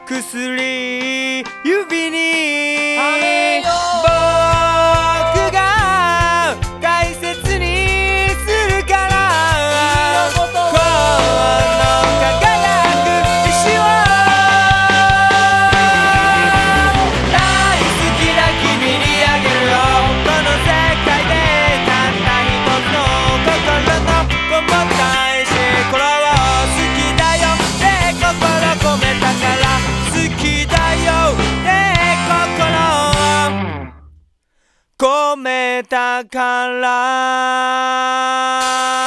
薬指にはめよう僕が大切にするから君のことをこの輝く石を大好きな君にあげるよこの世界でたった一つの心のこもった石これを好きだよって心込めたから好きだよって心込めたから